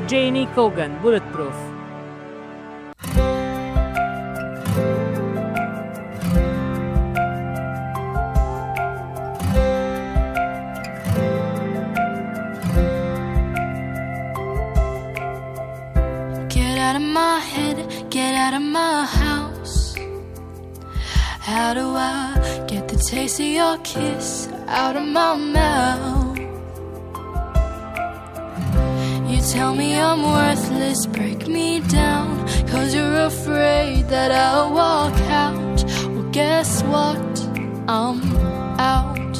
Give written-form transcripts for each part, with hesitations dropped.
Janie Cogan, Bulletproof. Get out of my head, get out of my house. How do I get the taste of your kiss out of my mouth? You tell me I'm worthless, break me down, 'cause you're afraid that I'll walk out. Well, guess what? I'm out.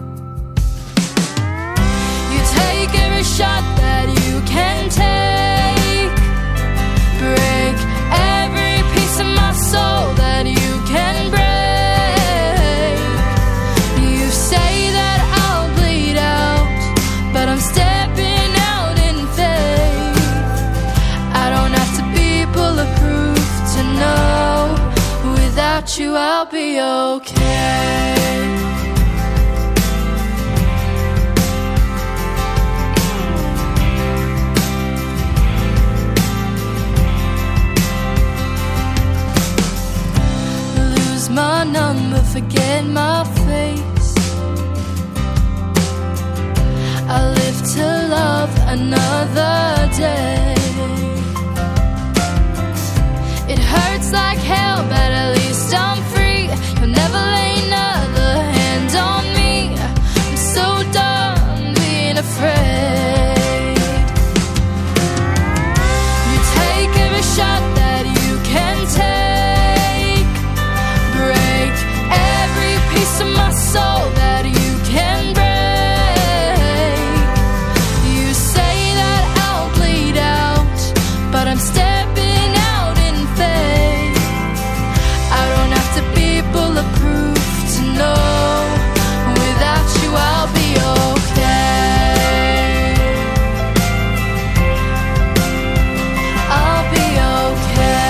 You take every shot that you can take, break every piece of my soul that you can break. You say that I'll bleed out, but I'm stepping out in faith. I don't have to be bulletproof to know without you I'll be okay. My number, forget my face. I live to love another day. It hurts like hell, but at least I'm free. You'll never lay another hand on me. I'm so done being afraid. You take every shot that you can take, break every piece of my soul that you can break. You say that I'll bleed out, but I'm stepping out in faith. I don't have to be bulletproof to know without you I'll be okay. I'll be okay.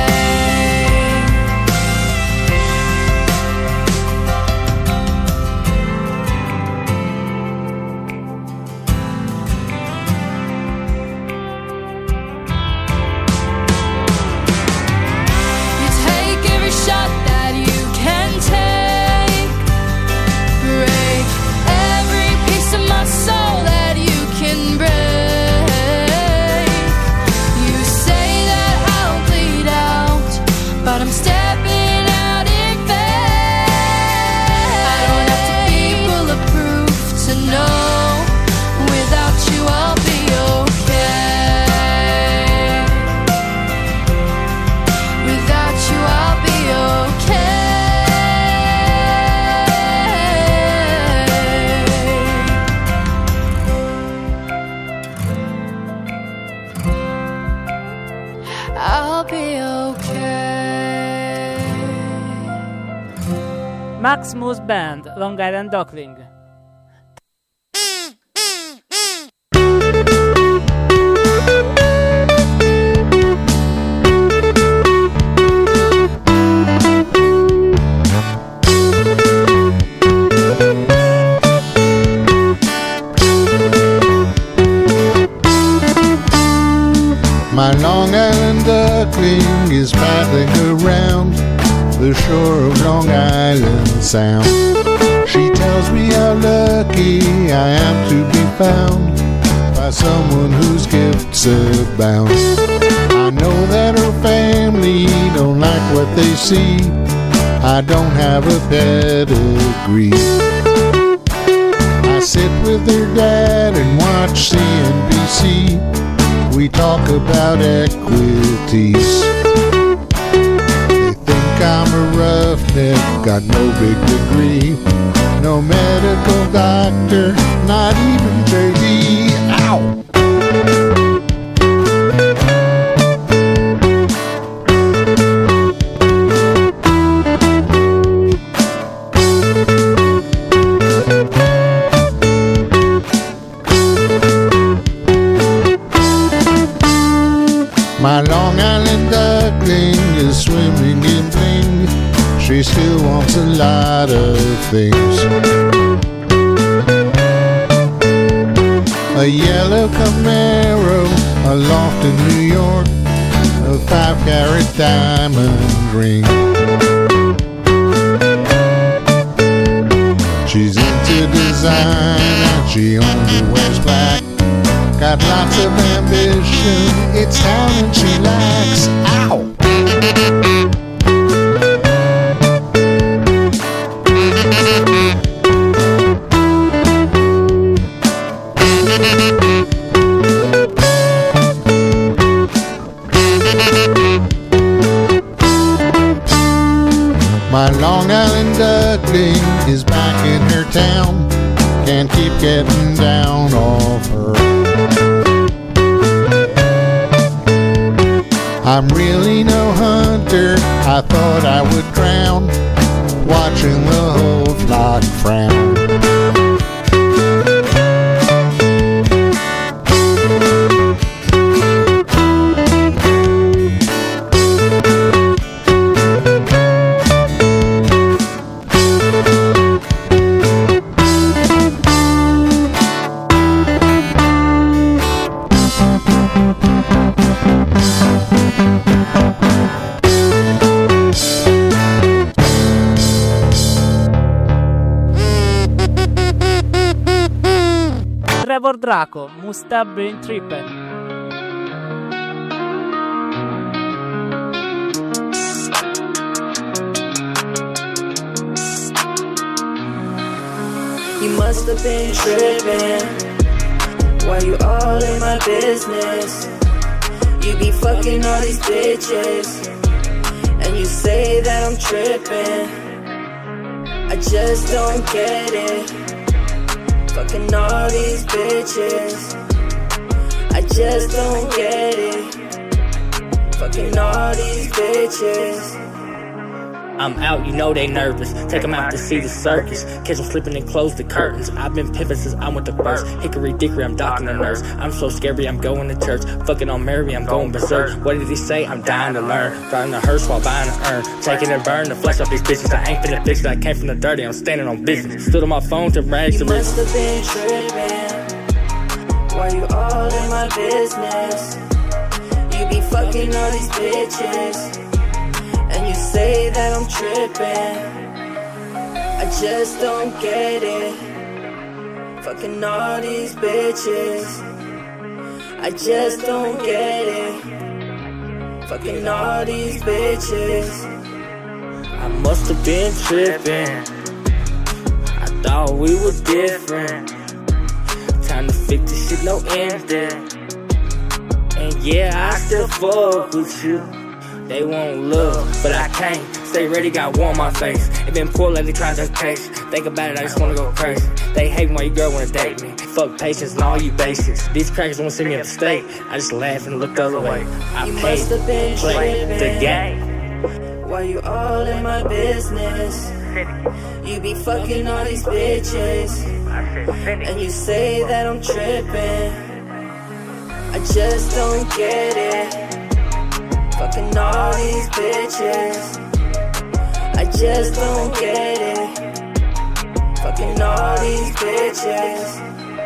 I'll be okay. Max Moose Band, Long Island Duckling. My Long Island duckling is paddling around the shore of Long Island Sound. She tells me how lucky I am to be found by someone whose gifts abound. I know that her family don't like what they see. I don't have a pedigree. I sit with her dad and watch CNBC. We talk about equities. They think I'm a roughneck, got no big degree, no medical doctor, not even JD. Ow! My Long Island duckling is swimming in bling. She still wants a lot of things. A yellow Camaro, a long off to New York, a 5-carat diamond ring. She's into design and she only wears black. Got lots of ambition, it's talent she lacks. Ow! My Long Island duckling is back in her town. Can't keep getting down off her. I'm really no hunter, I thought I would drown, watching the whole flock frown. Trevor Draco, Musta Brain Trippen. You must have been tripping. Why you all in my business? You be fucking all these bitches, and you say that I'm tripping. I just don't get it. Fucking all these bitches, I just don't get it. Fucking all these bitches. I'm out, you know they nervous. Take them out to see the circus. Catch them slipping and close the curtains. I've been pimping since I went to first. Hickory dickory, I'm docking the nurse. I'm so scary, I'm going to church. Fucking on Mary, I'm going berserk. What did he say? I'm dying to learn. Driving the hearse while buying an urn. Taking and burn the flesh off these bitches. I ain't finna fix it, I came from the dirty. I'm standing on business. Stood on my phone to rags You to must have been tripping. Why you all in my business? You be fucking all these bitches, and you say that I'm tripping. I just don't get it. Fucking all these bitches, I just don't get it. Fucking all these bitches. I must have been tripping. I thought we were different. Time to fix this shit, no ending. And yeah, I still fuck with you. They won't look, but I can't. Stay ready, got war on my face. It been poor lately, trying to taste. Think about it, I just wanna go crazy. They hate me while your girl wanna date me. Fuck patience and all you basics. These crackers wanna send me upstate. I just laugh and look the other way. I You paid, must have been play the tripping. game. Why you all in my business? You be fucking all these bitches, and you say that I'm tripping. I just don't get it. Fucking all these bitches, I just don't get it. Fucking all these bitches.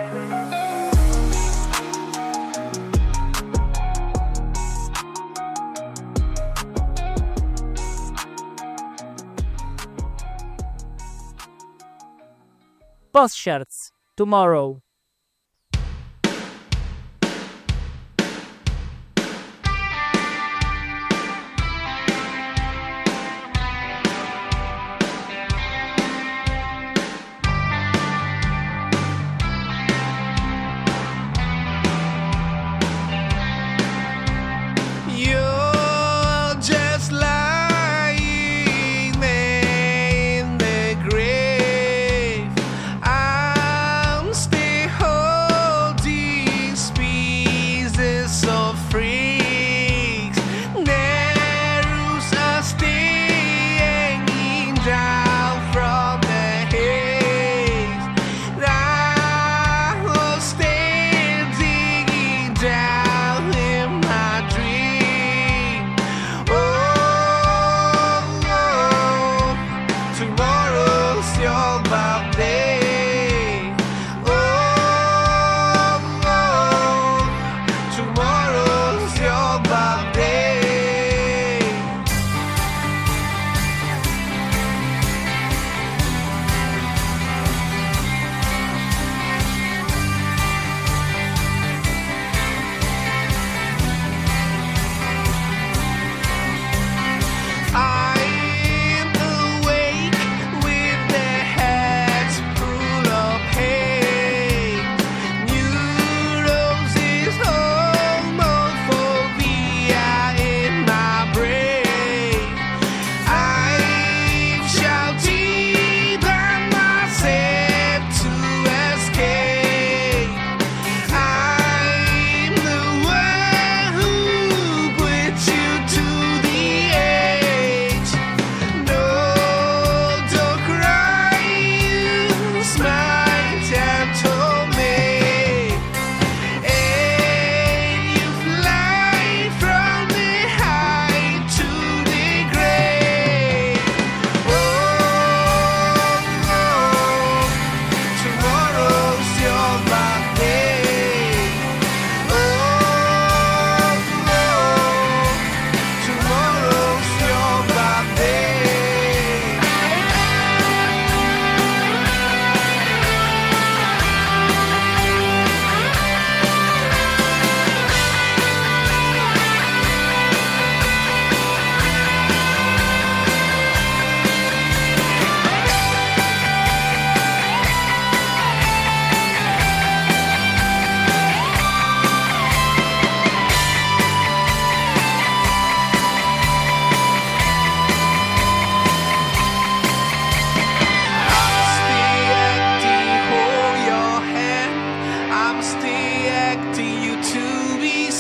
Postshirts, tomorrow. You're just lying there in the grave. I'm still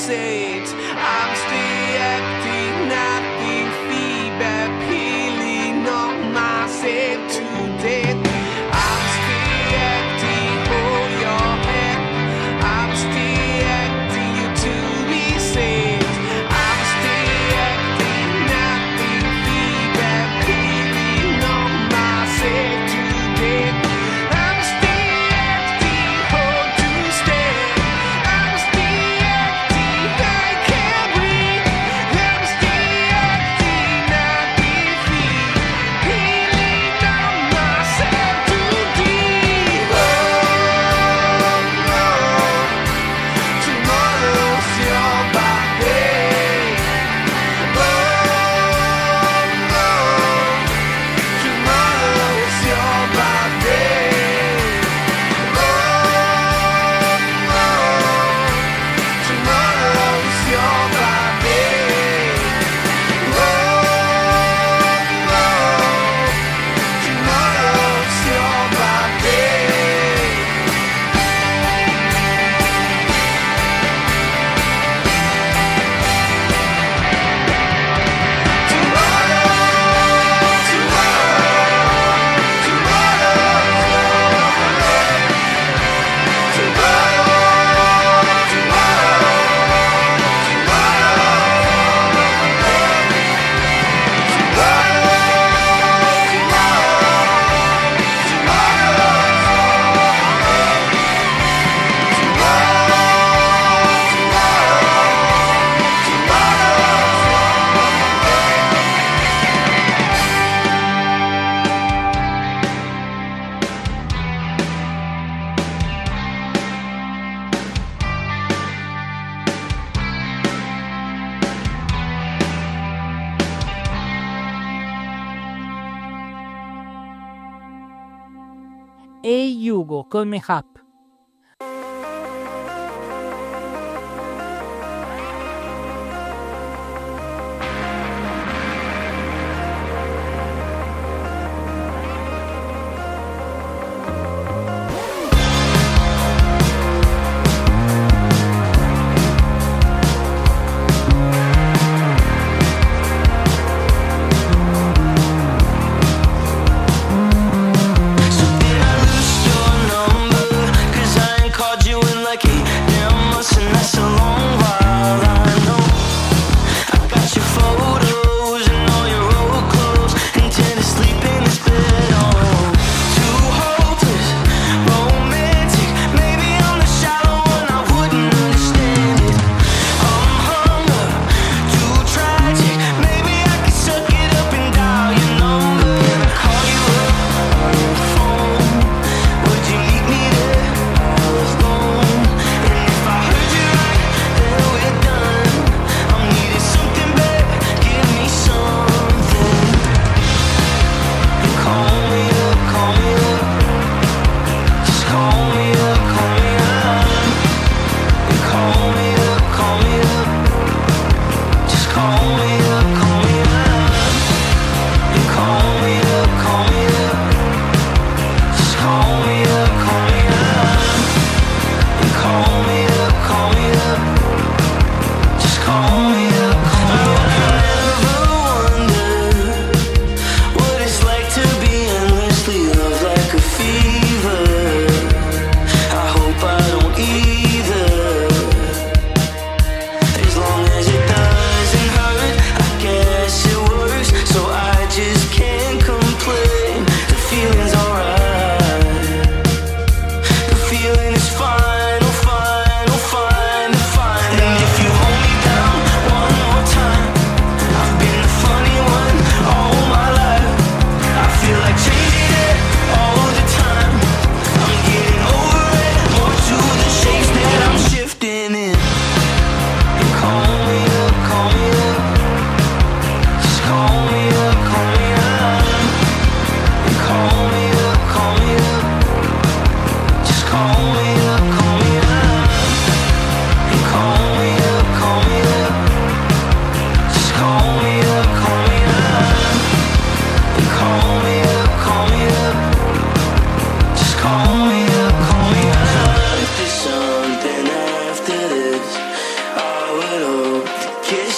said I'm still acting, nothing feedback, peeling on myself to death. I'm still acting for your head. I'm still acting you to be said. I'm still acting, nothing feedback, peeling on myself to death. I'm still acting for to stand. I'm still acting, I can't breathe. I'm still acting, nothing feeling on myself too deep. Oh, tomorrow's your birthday. Oh, tomorrow's your birthday. Oh, tomorrow's your birthday. Oh, tomorrow's your birthday. Hey Hugo, call me up. Your number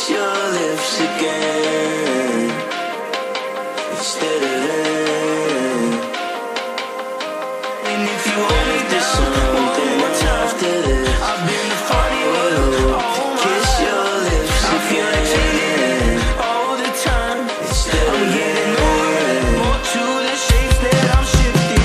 your lips again instead of them. And if you hold me down one more time after this, I've been the funny one. Kiss your lips again all the time instead of them. I'm getting older, more to the shapes that I'm shifting.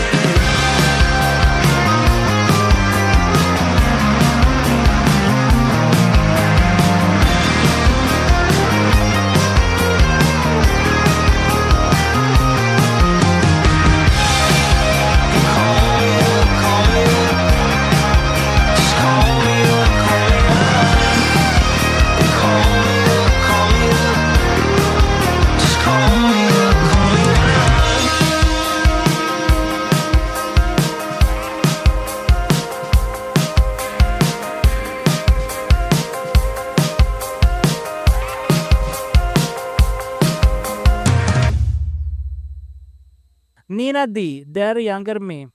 Nina D, Their Younger Me.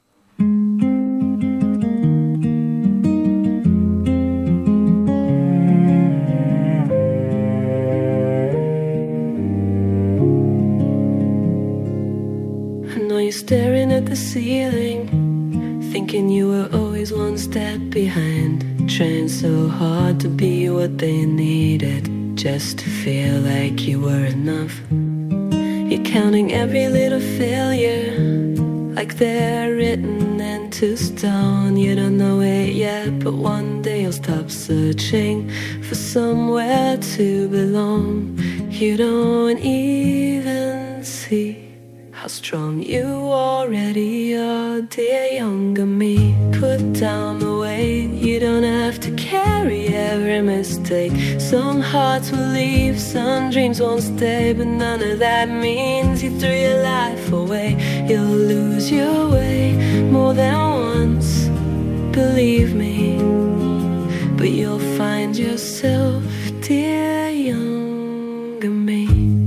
I know you're staring at the ceiling, thinking you were always one step behind, trying so hard to be what they needed, just to feel like you were enough. You're counting every little failure like they're written into stone. You don't know it yet, but one day you'll stop searching for somewhere to belong. You don't even see how strong you already are, dear younger me. Put down the weight, you don't have to carry every mistake. Some hearts will leave, some dreams won't stay, but none of that means you threw your life away. You'll lose your way more than once, believe me, but you'll find yourself, dear younger me.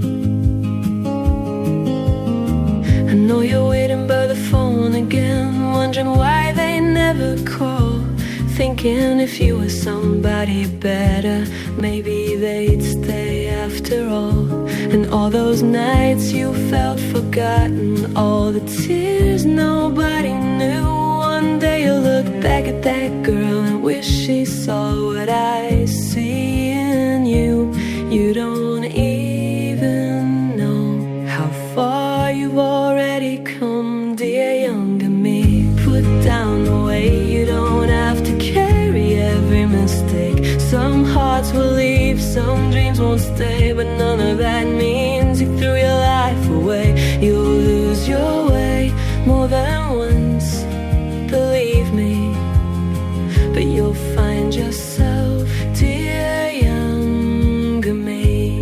I know you're waiting by the phone again, wondering why they never call, thinking if you were somebody better, maybe they'd stay after all. And all those nights you felt forgotten, all the tears nobody knew. One day you'll look back at that girl and wish she saw what I see in you. You don't even know how far you've already come, dear younger me. Put down the weight, you don't have to carry every mistake. Some hearts will leave, some dreams won't stay, but none of that means you threw your life away. You'll lose your way more than once, believe me, but you'll find yourself, dear younger me.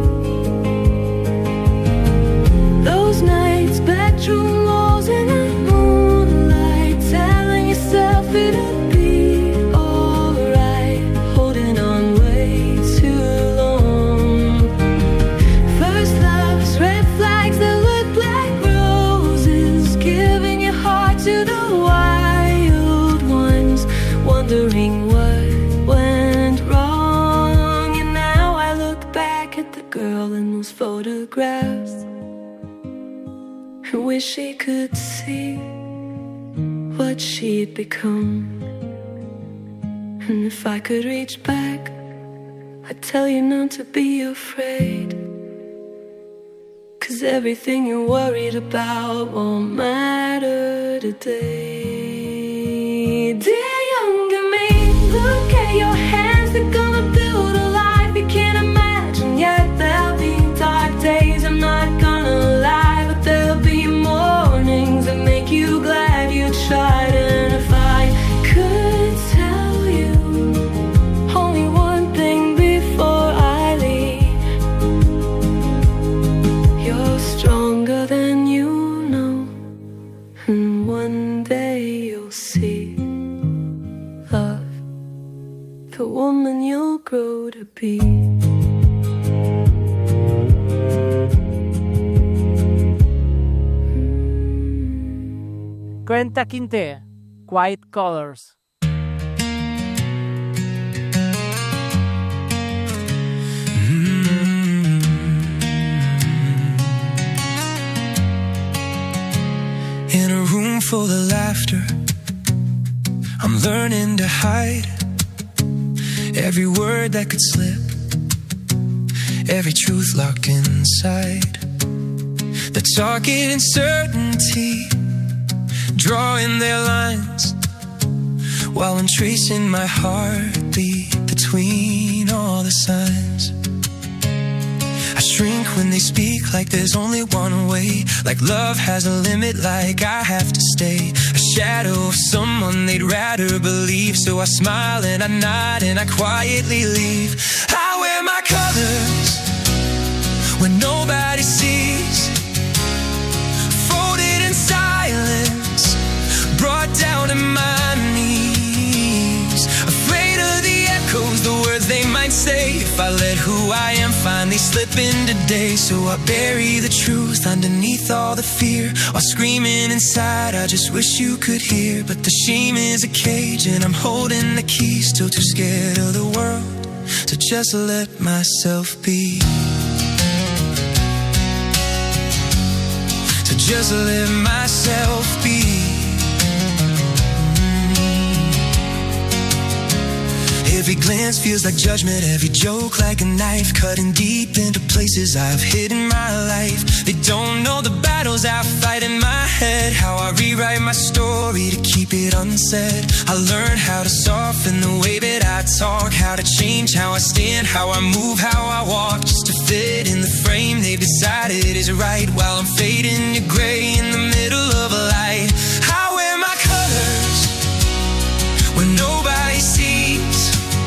Those nights, bedroom walls in the moonlight, telling yourself it'll be alright, holding on way too long. First loves, red flags that look like roses, giving your heart to the wild ones, wondering what went wrong. And now I look back at the girl in those photographs and wish she could see what she'd become. And if I could reach back, I'd tell you not to be afraid, 'cause everything you're worried about won't matter today. Dear younger me, look at your hands, they're gonna build a life you can't imagine yet. There'll be dark days, I'm not gonna lie, but there'll be mornings that make you glad you tried. And if I could tell you only one thing before I leave, you're stronger than you know, and one day you'll see love, the woman you'll grow to be. Quenta Quinte, Quiet Colors. for the laughter. I'm learning to hide every word that could slip, every truth locked inside. The target uncertainty, drawing their lines while I'm tracing my heartbeat between all the signs. I shrink when they speak like there's only one way, like love has a limit, like I have to stay a shadow of someone they'd rather believe. So I smile and I nod and I quietly leave. I wear my colors when nobody sees, folded in silence, brought down to my knees, afraid of the echoes, the words they might say if I let who I am finally slip in today. So I bury the truth underneath all the fear, while screaming inside, I just wish you could hear. But the shame is a cage and I'm holding the key, still too scared of the world to just let myself be, to just let myself be. Every glance feels like judgment, every joke like a knife, cutting deep into places I've hidden my life. They don't know the battles I fight in my head, how I rewrite my story to keep it unsaid. I learned how to soften the way that I talk, how to change how I stand, how I move, how I walk, just to fit in the frame they've decided is right, while I'm fading to gray in the middle of a light. I wear my colors when nobody sees,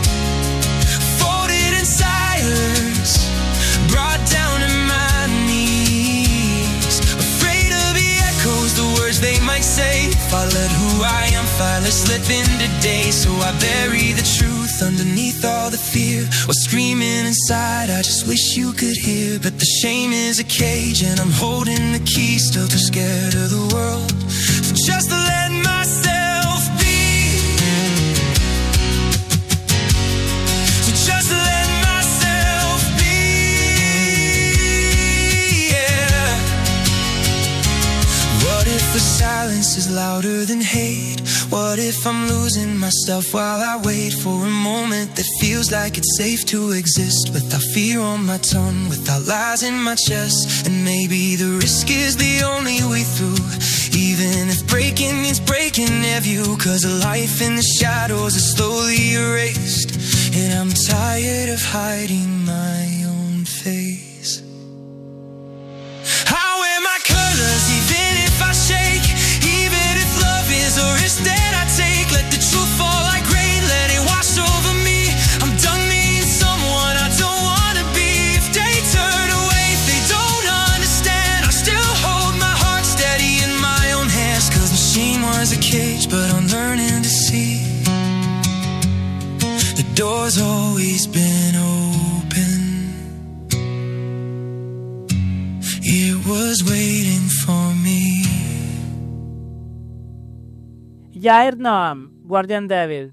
brought down to my knees, afraid of the echoes, the words they might say if I let who I am finally slip in today. So I bury the truth underneath all the fear, while screaming inside, I just wish you could hear. But the shame is a cage and I'm holding the key, still too scared of the world, so just to let myself be, so just to let the silence is louder than hate. What if I'm losing myself while I wait for a moment that feels like it's safe to exist, without fear on my tongue, without lies in my chest? And maybe the risk is the only way through, even if breaking is breaking their view, cause a life in the shadows is slowly erased, and I'm tired of hiding my own face. I wear my colors even if I shake, even if love is a risk that I take. Let the truth fall like rain, let it wash over me. I'm done being someone I don't wanna be. If they turn away, if they don't understand, I still hold my heart steady in my own hands. Cause the shame was a cage, but I'm learning to see the door's always been open. It was waiting for me. Yair Noam, Guardian Devil.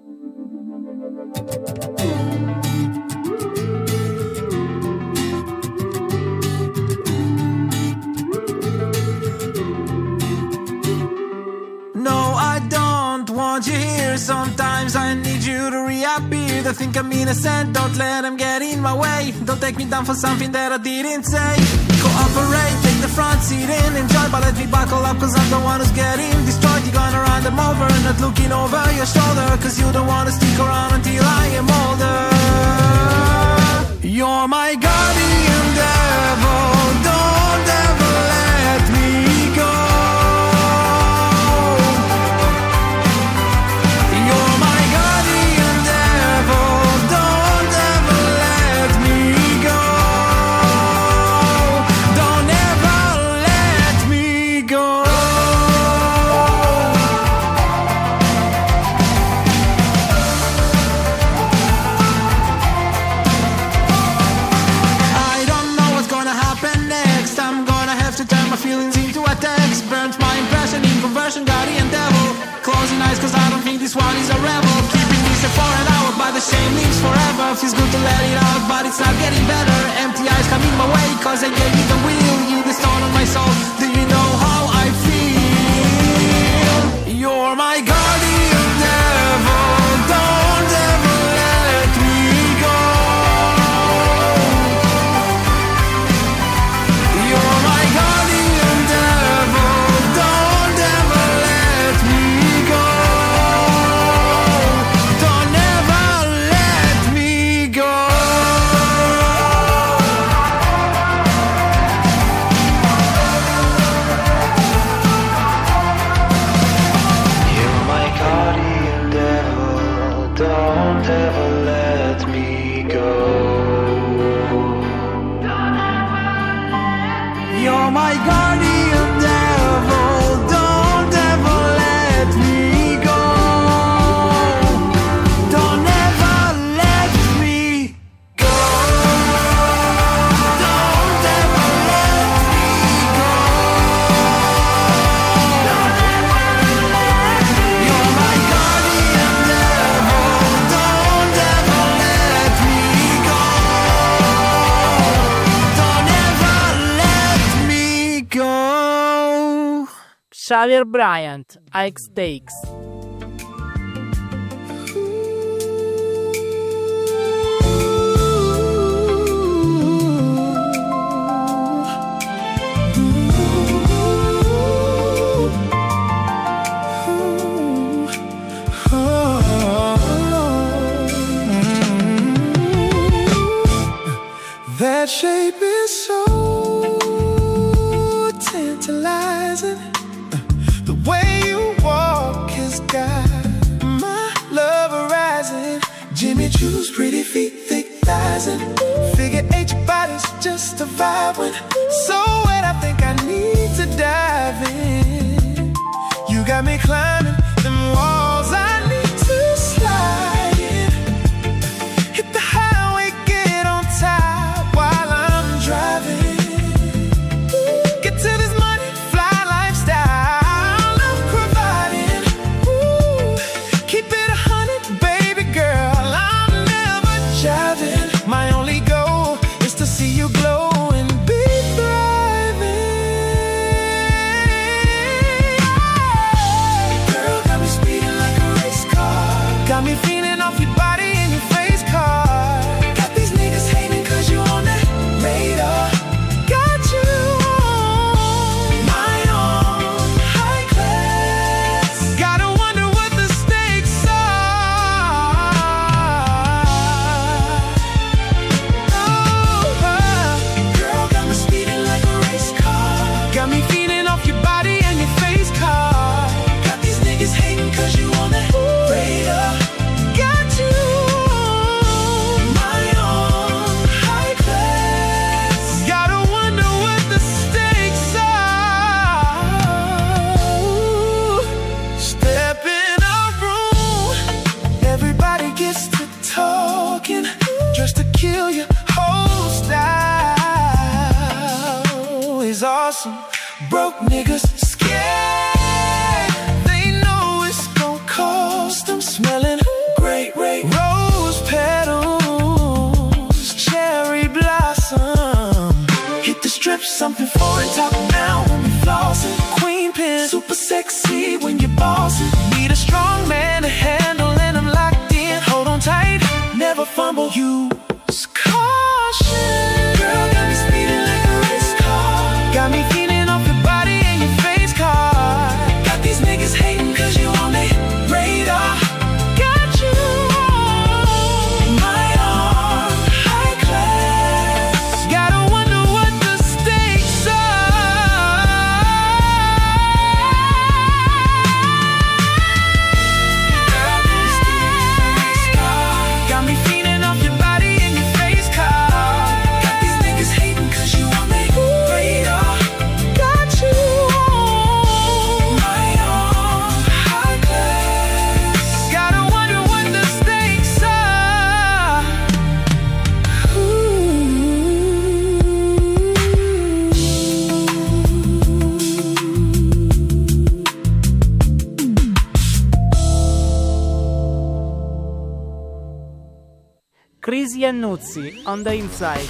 No, I don't want you here. Sometimes I need you to reappear. They think I'm innocent, don't let them get in my way. Don't take me down for something that I didn't say. Cooperate, take the front seat in, enjoy, but let me buckle up, cause I'm the one who's getting destroyed. You're gonna run them over, not looking over your shoulder, cause you don't wanna stick around until I am older. You're my guardian devil, don't ever let me go. You're my guardian devil, don't ever let me go. Don't ever let me go. I don't know what's gonna happen next. I'm gonna have to turn my feelings into a text. Burnt my impression in conversion, guardian devil. Closing eyes cause I don't think this one is a rebel. Keeping me safe for an hour, but the shame lives forever. Feels good to let it out, but it's not getting better. Empty eyes coming my way cause I gave you the wheel. You the stone on my soul, do you know how I feel? Xavier Bryant, High Stakes. That shape is so tantalizing. The way you walk has got my love arising. Jimmy Choo's pretty feet, thick thighs, and figure eight, your body's just a vibe. When so wet, I think I need to dive in. You got me climbing them walls, I need to slide in. Hit the highway, get on top while I'm driving. Get to this money, fly lifestyle I'm providing. Ooh, keep it 100, baby girl, I'm never jiving. My only goal is to see you glow and be thriving. Girl, got me speeding like a race car. Got me feeling off your body and your face card. Got these niggas hating cause you on that radar. Got you on my own high class. Gotta wonder what the stakes are. Oh, girl, got me speeding like a race car. Got me feeling off your body and your face card. Got these niggas hating cause you on that radar. Got you on my own high class. Gotta wonder what the stakes are. Step in a room, everybody gets to talking, just to kill your whole style is awesome. Broke niggas scared, they know it's gon' cost them. Smelling great, rose petals, cherry blossom. Hit the strip, something foreign, top down when we flossing. Queen pin, super sexy when you're bossing. Need a strong man to handle and I'm locked in. Hold on tight, never fumble, use caution. Girl, got me speeding like a race car. Got me feeling off your body and your face card. Got these niggas hating cause you on their radar. Got you on my own high class. Gotta wonder what the stakes are. Got me feeling off your body and your face card. Got these niggas hating cause you on their radar. Got you on my own high class. Gotta wonder what the stakes are. Crisi Annuzzi, On the Inside.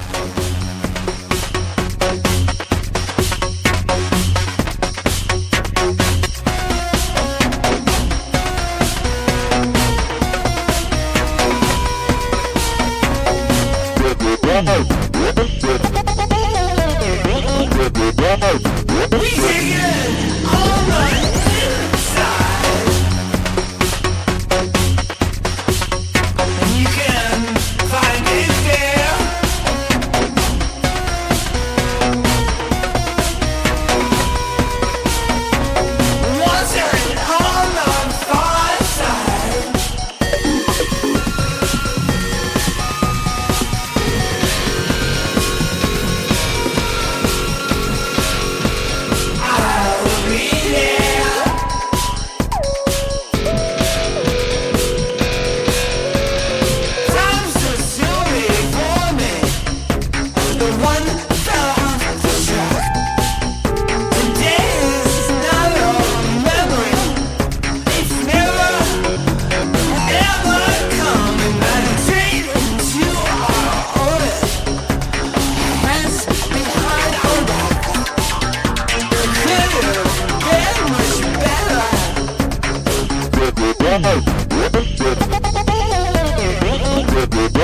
We take it all right inside. And you can find it there. Wanna turn it on the far side. I'll be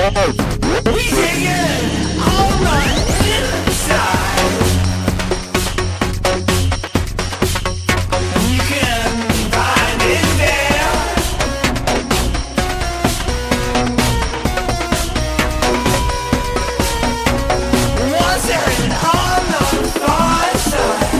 We take it all right inside. You can find it there. Was there an on the far side?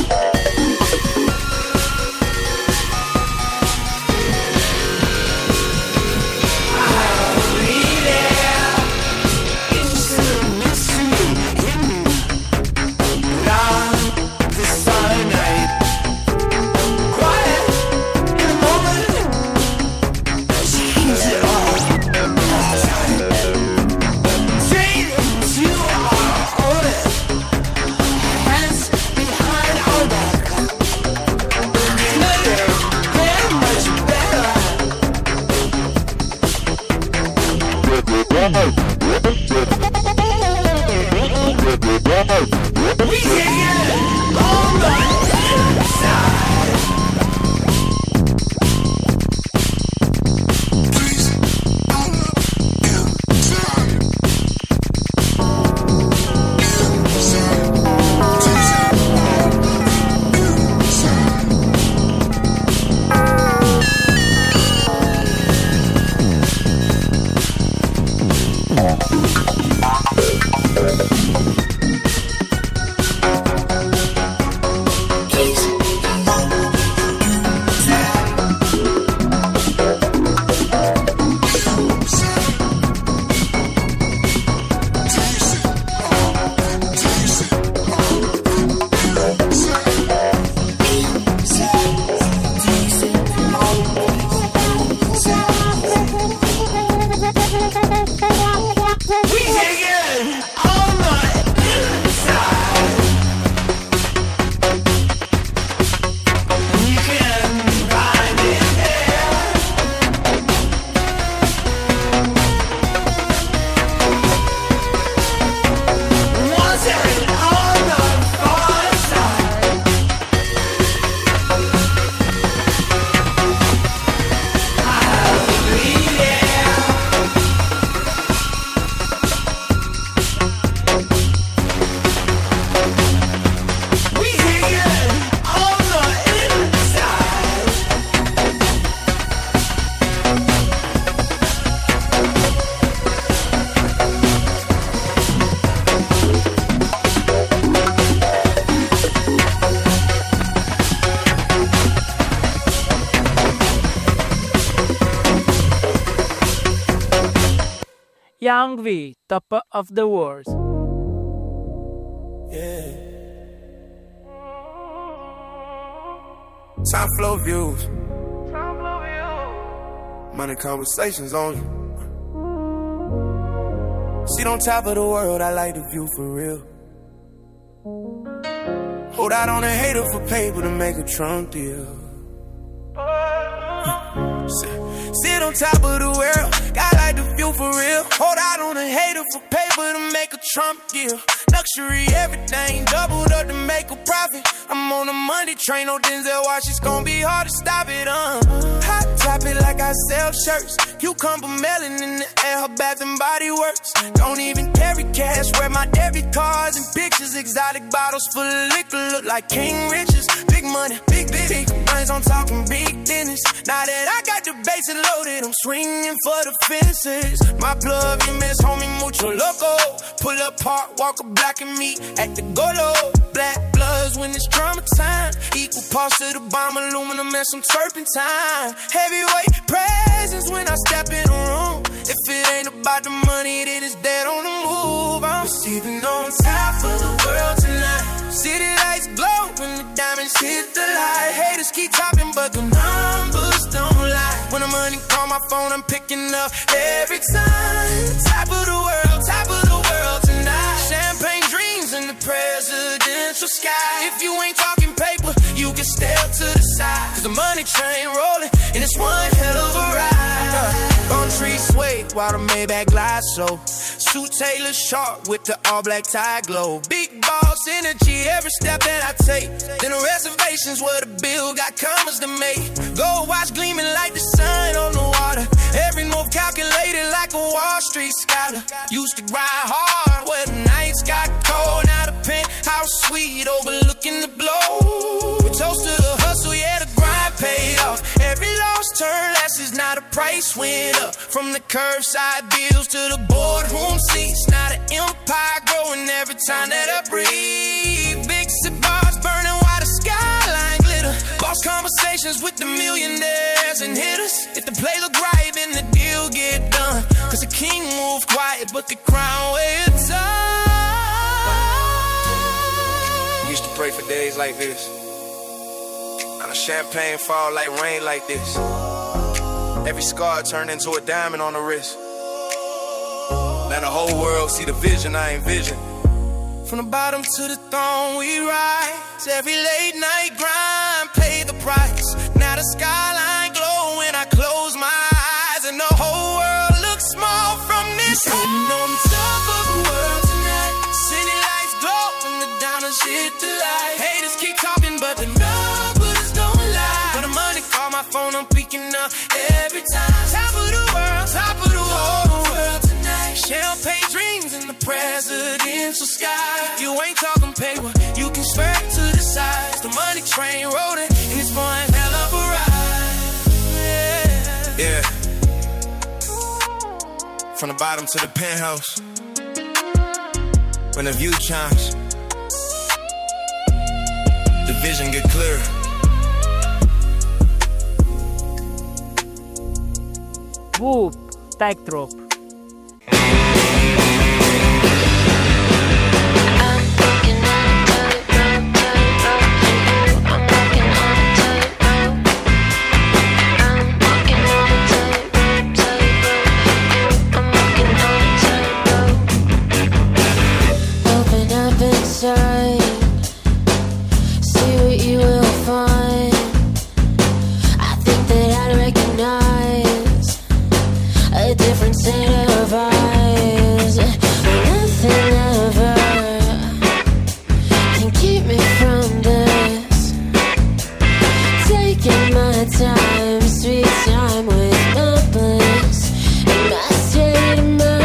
We take it all right inside. We take it all night inside. You can find it there. Was there an on the far side? I'll be there. We take it on the inside. Young V, top of the world. Top flow views. Money conversations only. Sit on top of the world, I like the view for real. Hold out on a hater for paper to make a Trump deal. Sit on top of the world, I like the view for real. Hold out on a hater for paper to make a Trump deal. Luxury, everything doubled up to make a profit. I'm on a Monday train, no Denzel Watch, it's gonna be hard to stop it, Hot topic like I sell shirts. Cucumber melon in the air, her bath and body works. Don't even carry cash, wear my debit cards and pictures. Exotic bottles full of liquor, look like King Richards. Big money, big brains, I'm talking big business. Now that I got the bases loaded, I'm swinging for the fences. My plug, you miss homie, mucho loco. Pull up park, walk a block and meet at the Golo. Black bloods when it's drama time. Equal parts to the bomb, aluminum and some turpentine. Heavyweight presence when I step in the room. If it ain't about the money, then it's dead on the move. I'm sleeping on top of the world tonight. City lights glow when the diamonds hit the light. Haters keep talking, but the numbers don't lie. When the money call my phone, I'm picking up every time. Top of the world tonight. Champagne dreams in the presidential sky. If you ain't talking paper, you can step to the side. Cause the money train rolling, and it's one hell of a ride. On tree sway while the Maybach glides slow. Suit Taylor sharp with the all black tie glow. Big boss energy every step that I take. Then the reservations where the bill got commas to make. Gold watch gleaming like the sun on the water. Every move calculated like a Wall Street scholar. Used to grind hard where the nights got cold. Now the penthouse suite overlooking the blow. We toast to the hustle, yeah, the grind paid off. Every lost turn less is now the price went up. From the curbside bills to the boardroom seats. Now the empire growing every time that I breathe. Big cigars burning while the skyline glitter. Lost conversations with the millionaires and hitters. If the play look right, then the deal get done. Cause the king move quiet, but the crown waits up. Used to pray for days like this. Now the champagne fall like rain like this. Every scar turned into a diamond on the wrist. Let the whole world see the vision I envision. From the bottom to the throne we rise. Every late night grind, pay the price. Now the skyline glow when I close my eyes. And the whole world looks small from this. Sitting on top of the world tonight. City lights glow when the downers hit the light. Haters keep talking but the numbers don't lie. When the money call my phone, I'm picking up every time. Top of the world, top of the whole world tonight. Champagne dreams in the presidential sky. You ain't talking paper, you can swear to the sides. The money train rolling, and it's one hell of a ride. Yeah. From the bottom to the penthouse. When the view chimes, the vision get clearer. Whoop, Tech Drop. See what you will find. I think that I'd recognize a different set of eyes. Nothing ever can keep me from this. Taking my time, sweet time with my bliss and my state of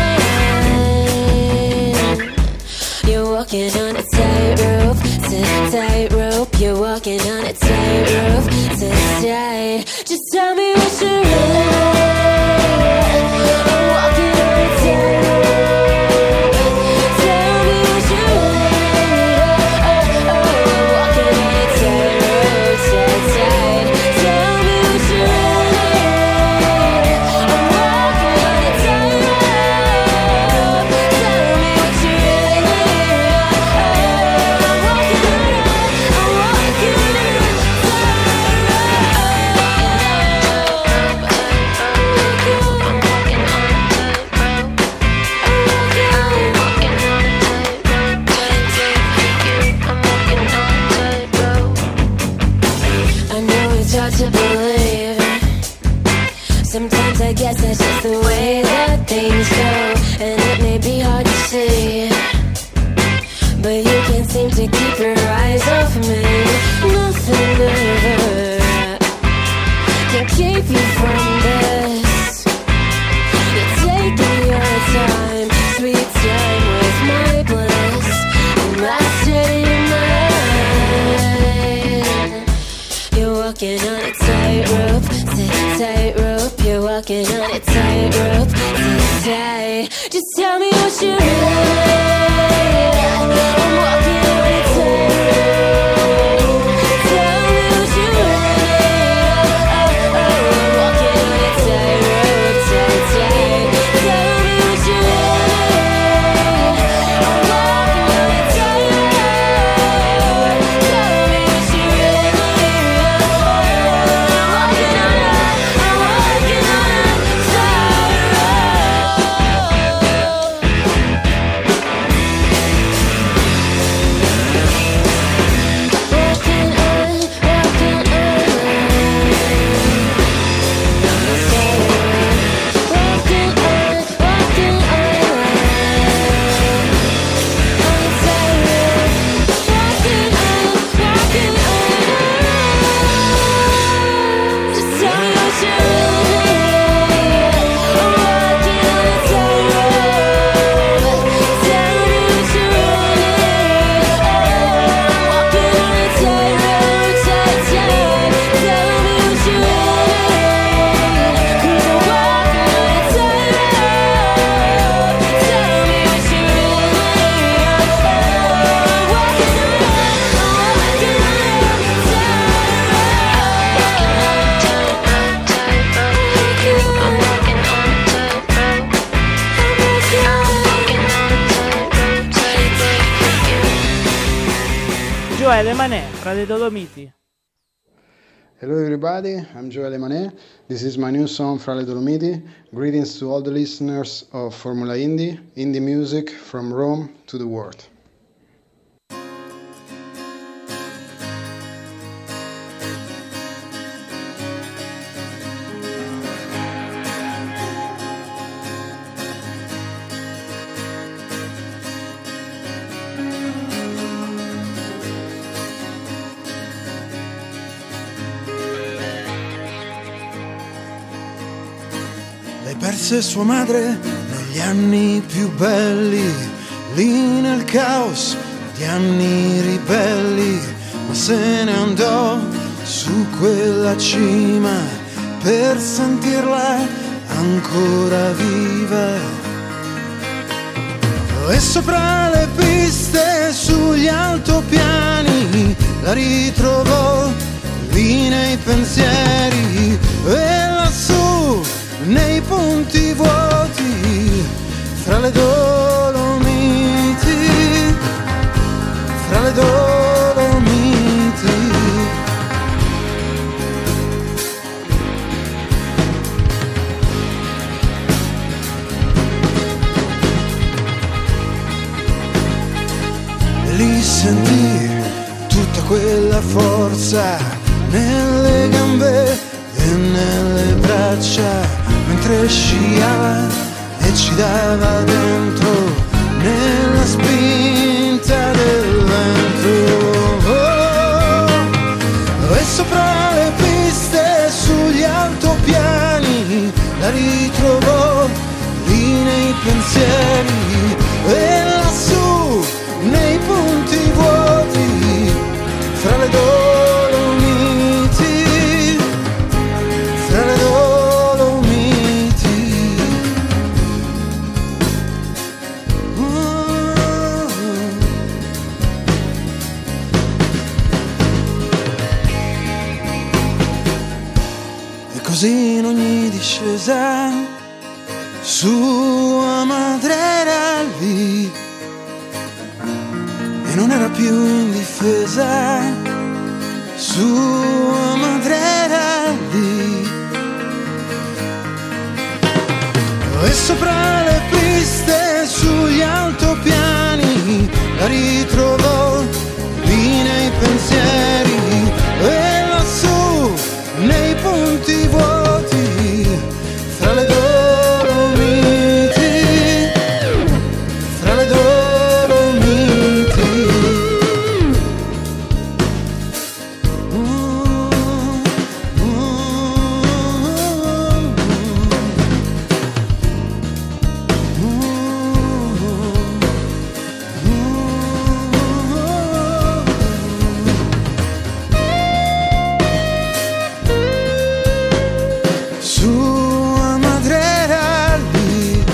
mind. You're walking on a tightrope, tightrope. You're walking on a tightrope, tight. Just tell me what you're I'm walking on a tightrope. Tell me what you're walking on a tightrope, tight. Tell me what you're I'm walking on a tightrope. Tell me what you're to believe. Sometimes I guess that's just the way that things go, and it may be hard to see, but you can't seem to keep your eyes off me. Nothing ever can keep you from this. You're taking your time, sweet time with my bliss and my state of mind. You're walking on a tightrope, tightrope. You're walking on a tightrope, tight. Just tell me what you're I'm walking on a tightrope. Tell me what you're I'm walking on a tightrope, tight. Tell me what you're I'm walking on a tightrope. Tell me what you're I'm walking on a tightrope. Gioele Manè, fra le Dolomiti. Hello everybody, I'm Gioele Manè. This is my new song Fra le Dolomiti. Greetings to all the listeners of Formula Indie music from Rome to the world. Perse sua madre negli anni più belli, lì nel caos di anni ribelli, ma se ne andò su quella cima per sentirla ancora viva. E sopra le piste, sugli altopiani, la ritrovò lì nei pensieri e lassù nei punti vuoti, fra le Dolomiti, fra le Dolomiti. E lì sentì tutta quella forza nelle gambe e nelle braccia, mentre sciava e ci dava dentro nella spinta del vento. E sopra le piste, sugli altopiani, la ritrovò lì nei pensieri e lassù nei punti vuoti, fra le Dolomiti, fra le Dolomiti. Così in ogni discesa sua madre era lì e non era più indifesa, sua madre era lì. E sopra le piste, sugli altopiani, la ritrovò lì nei pensieri e lassù nei punti vuoti, fra le Dolomiti, fra le Dolomiti. Sua madre era lì,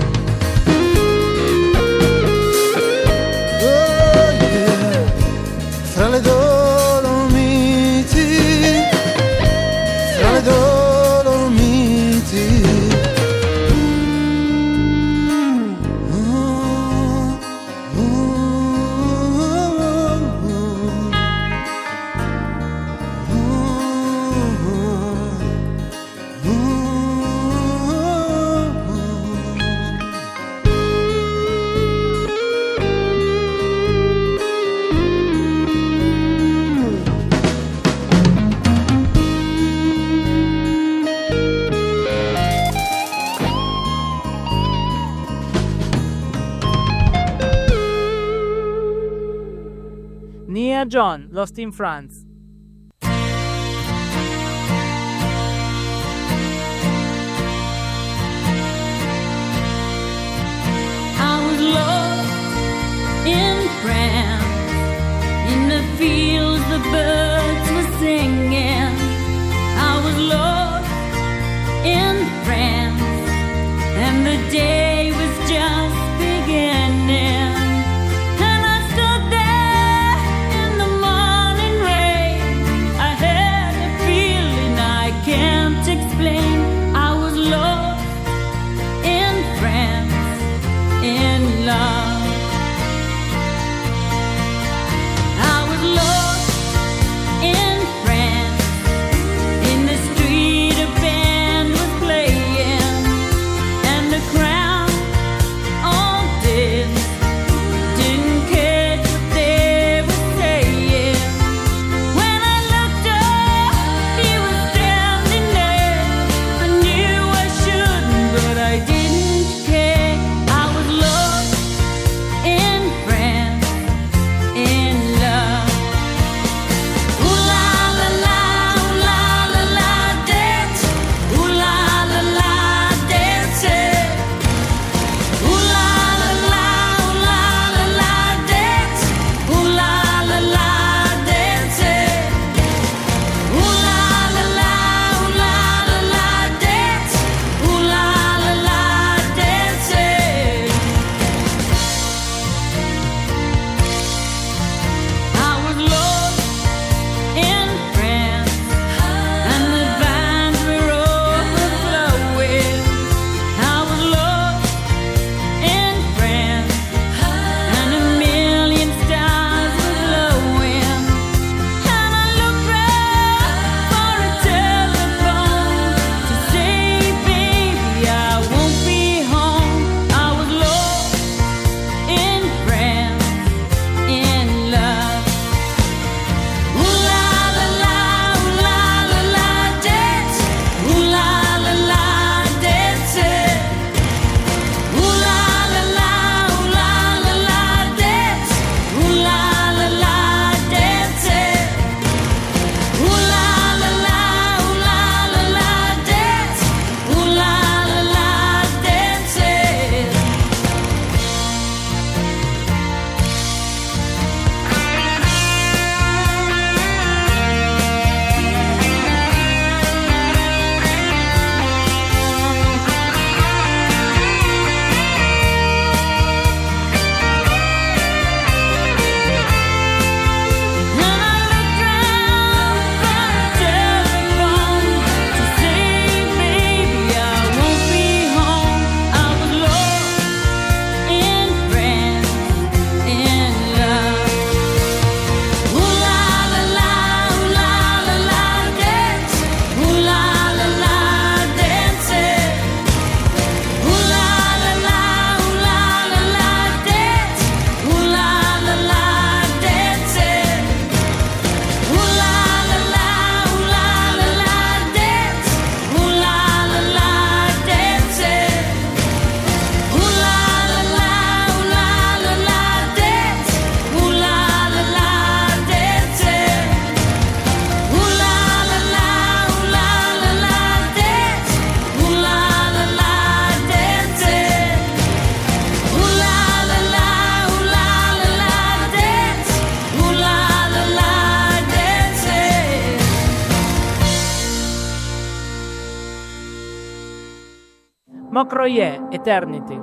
oh yeah, fra le Dolomiti, fra le Dolomiti. Nia John, Lost in France. I was lost in France, in the fields the birds were singing. I was lost in France, and the day was just beginning. And I stood there in the morning rain. I had a feeling I can't explain. I was lost in France, in love. I was lost Croye, Eternity.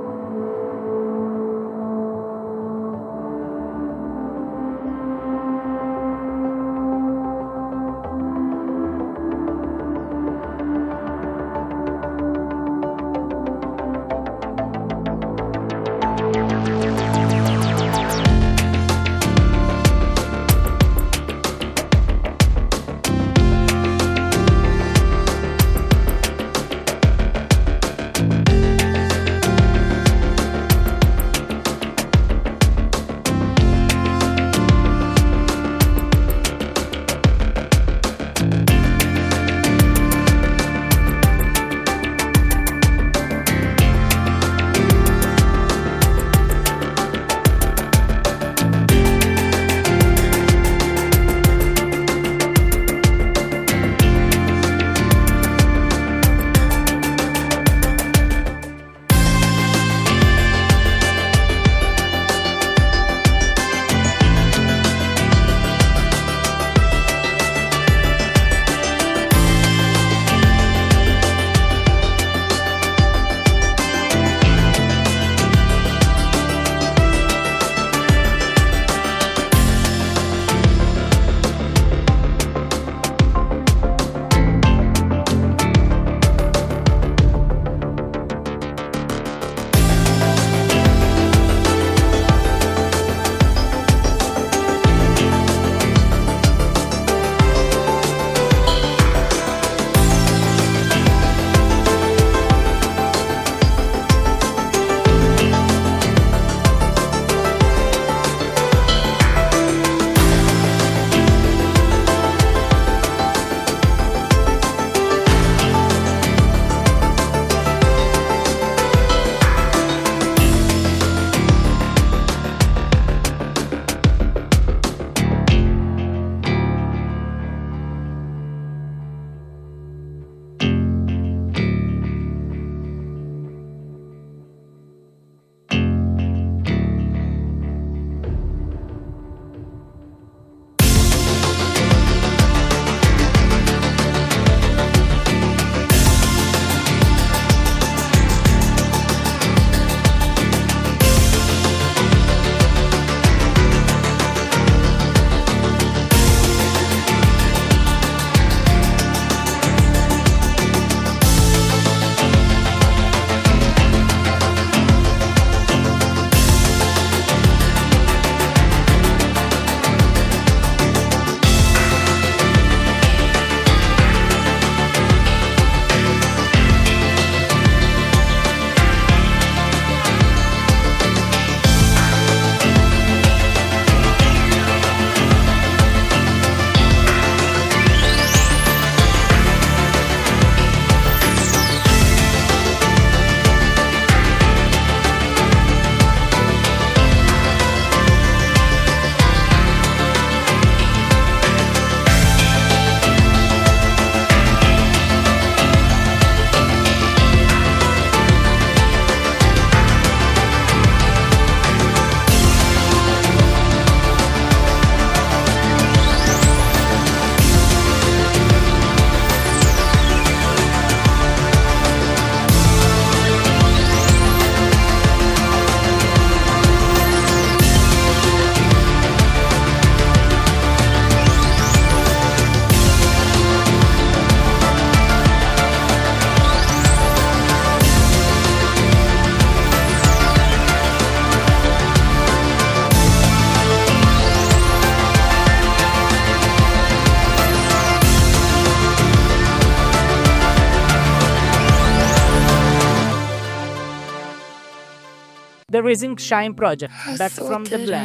The Rising Shine Project, Back from the Black.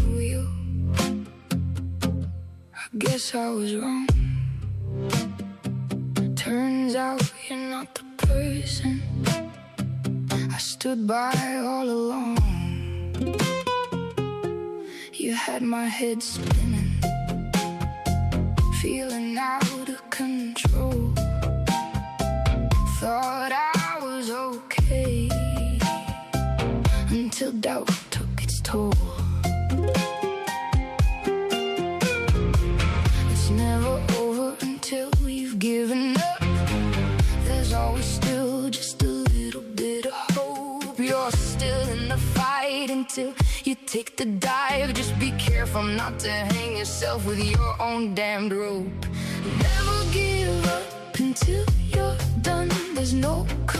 I guess I was wrong. Turns out you're not the person I stood by all along. You had my head spinning, feeling out of control. Thought I was okay until doubt took its toll. It's never over until we've given up. There's always still just a little wait until you take the dive. Just be careful not to hang yourself with your own damned rope. Never give up until you're done. There's no